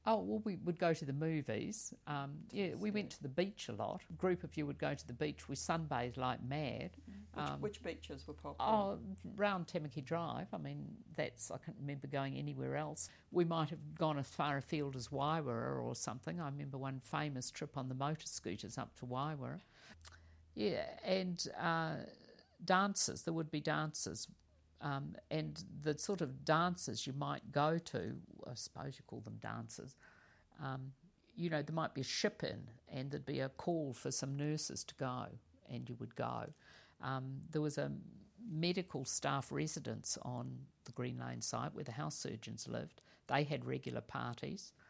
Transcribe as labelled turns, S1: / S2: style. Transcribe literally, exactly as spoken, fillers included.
S1: Oh, well, we would go to the movies. Um, yeah, we went to the beach a lot. A group of you would go to the beach. We sunbathed like mad.
S2: Which,
S1: Um,
S2: which beaches were popular?
S1: Oh, round Tamaki Drive. I mean, that's, I can't remember going anywhere else. We might have gone as far afield as Waiwara or something. I remember one famous trip on the motor scooters up to Waiwara. Yeah, and uh, dances, there would be dances. Um, and the sort of dances you might go to, I suppose you call them dances, um, you know, there might be a ship in and there'd be a call for some nurses to go, and you would go. Um, there was a medical staff residence on the Green Lane site where the house surgeons lived. They had regular parties.